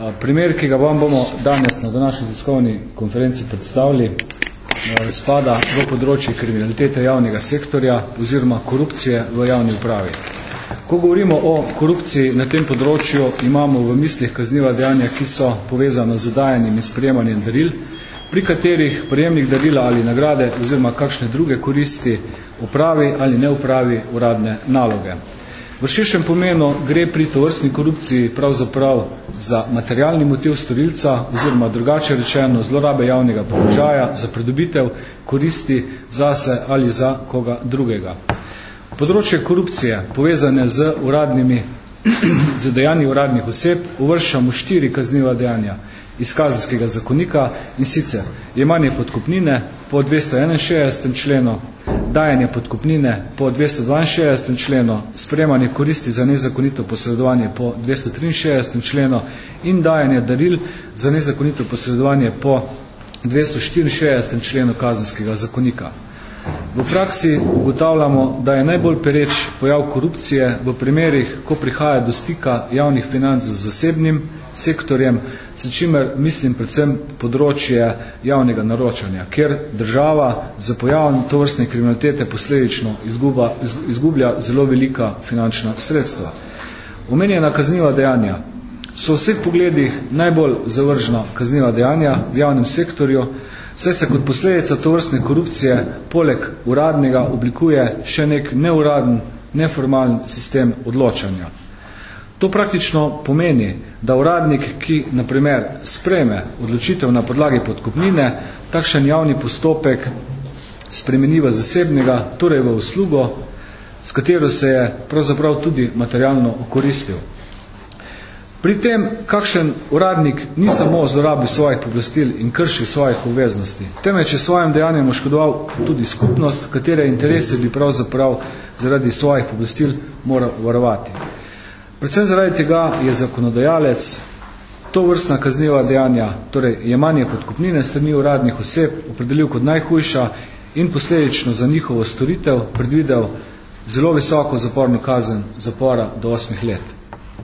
Primer, ki ga vam bomo danes na današnji tiskovni konferenci predstavili, spada v področje kriminalitete javnega sektorja oziroma korupcije v javni upravi. Ko govorimo o korupciji na tem področju, imamo v mislih kazniva dejanja, ki so povezana z dajanjem in sprejemanjem daril, pri katerih prejemnik darila ali nagrade oziroma kakšne druge koristi opravi ali ne opravi uradne naloge. V širšem pomenu gre pri tovrstni korupciji pravzaprav za materialni motiv storilca oziroma drugače rečeno zlorabe javnega položaja za pridobitev koristi zase ali za koga drugega. Področje korupcije, povezane z dejanji uradnih oseb, uvrščamo 4 kazniva dejanja iz Kazenskega zakonika, in sicer jemanje podkupnine po 261. členu, dajanje podkupnine po 262. členu, sprejemanje koristi za nezakonito posredovanje po 263. členu in dajanje daril za nezakonito posredovanje po 264. členu Kazenskega zakonika. V praksi ugotavljamo, da je najbolj pereč pojav korupcije v primerih, ko prihaja do stika javnih financ z zasebnim sektorjem, s čimer mislim predvsem področje javnega naročanja, kjer država za pojavom tovrstne kriminalitete posledično izgublja zelo velika finančna sredstva. Omenjena kazniva dejanja so v vseh pogledih najbolj zavržna kazniva dejanja v javnem sektorju, saj se kot posledica tovrstne korupcije poleg uradnega oblikuje še nek neuraden, neformalen sistem odločanja. To praktično pomeni, da uradnik, ki na primer sprejme odločitev na podlagi podkupnine, takšen javni postopek spremeni v zasebnega, torej v uslugo, s katero se je pravzaprav tudi materialno okoristil. Pri tem, kakšen uradnik ni samo zlorabil svojih pooblastil in kršil svojih obveznosti, temveč je svojim dejanjem oškodoval tudi skupnost, katere interese bi pravzaprav zaradi svojih pooblastil moral varovati. Predvsem zaradi tega je zakonodajalec tovrstna kazniva dejanja, torej jemanje podkupnine strani uradnih oseb, opredelil kot najhujša in posledično za njihovo storitev predvidel zelo visoko zaporno kazen zapora do 8 let.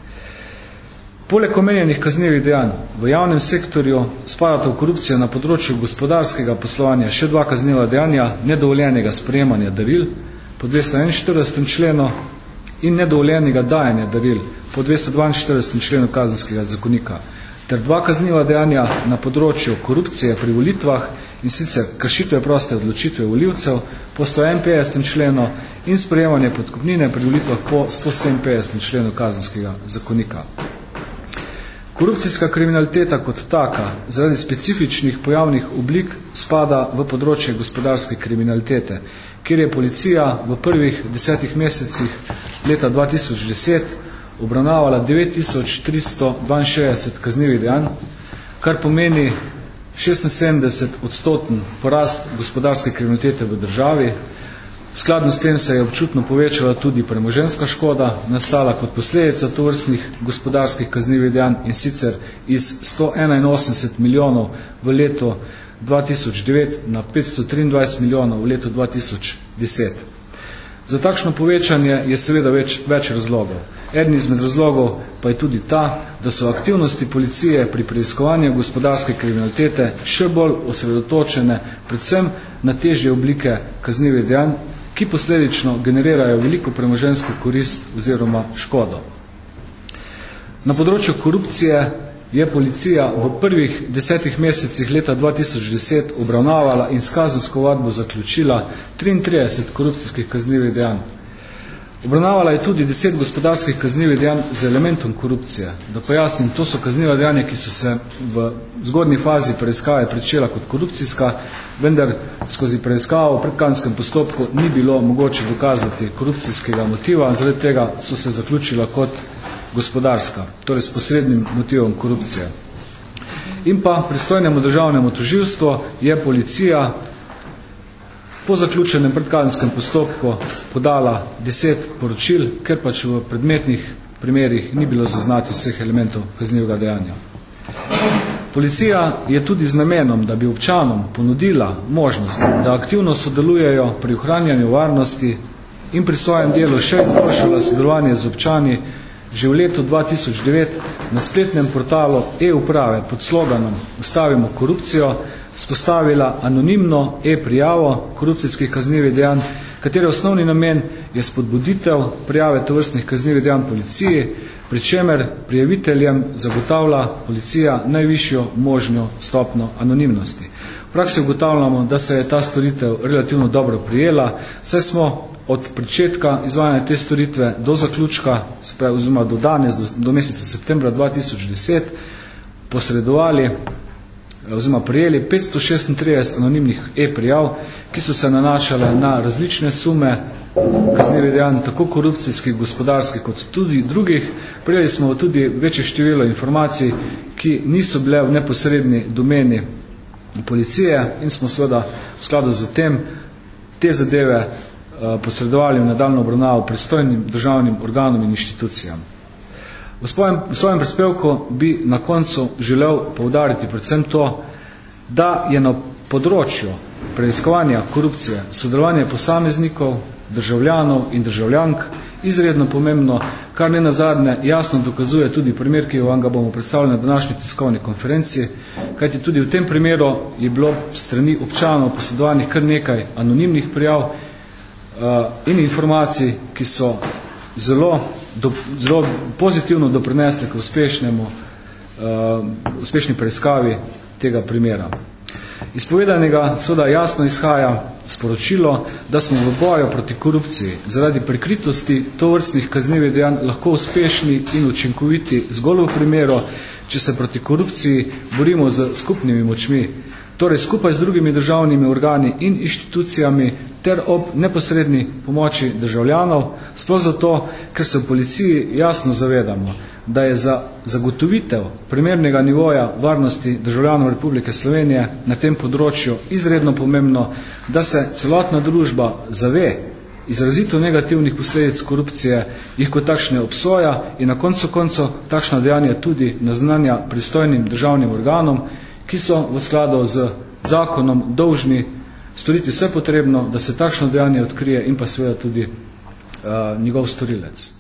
Poleg omenjenih kaznivih dejanj v javnem sektorju spadata v korupcijo na področju gospodarskega poslovanja še 2 kazniva dejanja nedovoljenega sprejemanja daril po 241. členu in nedovoljenega dajanja daril po 242. členu Kazenskega zakonika, ter 2 kazniva dejanja na področju korupcije pri volitvah, in sicer kršitve proste odločitve volivcev po 151. členu in sprejemanje podkupnine pri volitvah po 157. členu Kazenskega zakonika. Korupcijska kriminaliteta kot taka zaradi specifičnih pojavnih oblik spada v področje gospodarske kriminalitete, kjer je policija v prvih 10 mesecih leta 2010 obravnavala 9362 kaznivih dejanj, kar pomeni 76% porast gospodarske kriminalitete v državi. Skladno s tem se je občutno povečala tudi premoženjska škoda, nastala kot posledica tovrstnih gospodarskih kaznivih dejanj, in sicer iz 181 milijonov v letu 2009 na 523 milijonov v letu 2010. Za takšno povečanje je seveda več razlogov. Eden izmed razlogov pa je tudi ta, da so aktivnosti policije pri preiskovanju gospodarske kriminalitete še bolj osredotočene predvsem na težje oblike kaznivih dejanj, ki posledično generirajo veliko premoženjsko korist oziroma škodo. Na področju korupcije je policija v prvih 10 mesecih leta 2010 obravnavala in s kazensko ovadbo zaključila 33 korupcijskih kaznivih dejanj. Obravnavala je tudi 10 gospodarskih kaznivih dejanj z elementom korupcije. Da pojasnim, to so kazniva dejanja, ki so se v zgodnji fazi preiskave pričela kot korupcijska, vendar skozi preiskavo v predkazenskem postopku ni bilo mogoče dokazati korupcijskega motiva, zaradi tega so se zaključila kot gospodarska, torej s posrednim motivom korupcije. In pa pristojnemu državnemu tožilstvu je policija po zaključenem predkazenskem postopku podala 10 poročil, ker pač v predmetnih primerih ni bilo zaznati vseh elementov kaznivega dejanja. Policija je tudi z namenom, da bi občanom ponudila možnost, da aktivno sodelujejo pri ohranjanju varnosti in pri svojem delu še izboljšala sodelovanje z občani, že v letu 2009 na spletnem portalu e-uprave pod sloganom Ustavimo korupcijo vzpostavila anonimno e-prijavo korupcijskih kaznivih dejanj, katere osnovni namen je spodbuditev prijave tovrstnih kaznivih dejanj policiji, pri čemer prijaviteljem zagotavlja policija najvišjo možno stopnjo anonimnosti. V praksi ugotavljamo, da se je ta storitev relativno dobro prijela, saj smo od pričetka izvajanja te storitve do zaključka, oziroma do danes, do meseca septembra 2010, posredovali oziroma prijeli 536 anonimnih e-prijav, ki so se nanašale na različne sume kaznivih dejanj, tako korupcijskih, gospodarskih kot tudi drugih. Prijeli smo tudi večje število informacij, ki niso bile v neposredni domeni policije in smo seveda v skladu z tem te zadeve posredovali v nadaljnjo obravnavo pristojnim državnim organom in inštitucijam. V svojem prispevku bi na koncu želel poudariti predvsem to, da je na področju preiskovanja korupcije sodelovanje posameznikov, državljanov in državljank izredno pomembno, kar ne nazadnje jasno dokazuje tudi primer, ki vam ga bomo predstavili na današnji tiskovni konferenci, kajti tudi v tem primeru je bilo strani občanov posredovanih kar nekaj anonimnih prijav in informacij, ki so zelo pozitivno doprinesli k uspešni preiskavi tega primera. Iz povedanega seveda jasno izhaja sporočilo, da smo v boju proti korupciji zaradi prikritosti tovrstnih kaznivih dejanj lahko uspešni in učinkoviti zgolj v primeru, če se proti korupciji borimo z skupnimi močmi, torej skupaj z drugimi državnimi organi in inštitucijami ter ob neposredni pomoči državljanov, sploh zato, ker se v policiji jasno zavedamo, da je za zagotovitev primernega nivoja varnosti državljanov Republike Slovenije na tem področju izredno pomembno, da se celotna družba zave izrazito negativnih posledic korupcije, jih kot takšne obsoja in na koncu koncev takšna dejanja tudi naznanja pristojnim državnim organom, ki so v skladu z zakonom dolžni storiti vse potrebno, da se takšno dejanje odkrije in pa seveda tudi njegov storilec.